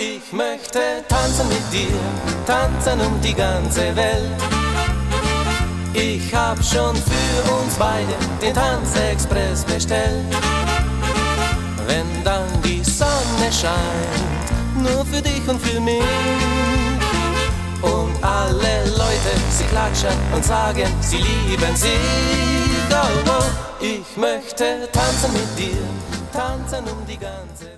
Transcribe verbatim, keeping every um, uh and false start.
Ich möchte tanzen mit dir, tanzen um die ganze Welt. Ich hab schon für uns beide den Tanzexpress bestellt. Wenn dann die Sonne scheint, nur für dich und für mich, und alle Leute, sie klatschen und sagen, sie lieben sich. Oh, oh, ich möchte tanzen mit dir, tanzen um die ganze Welt.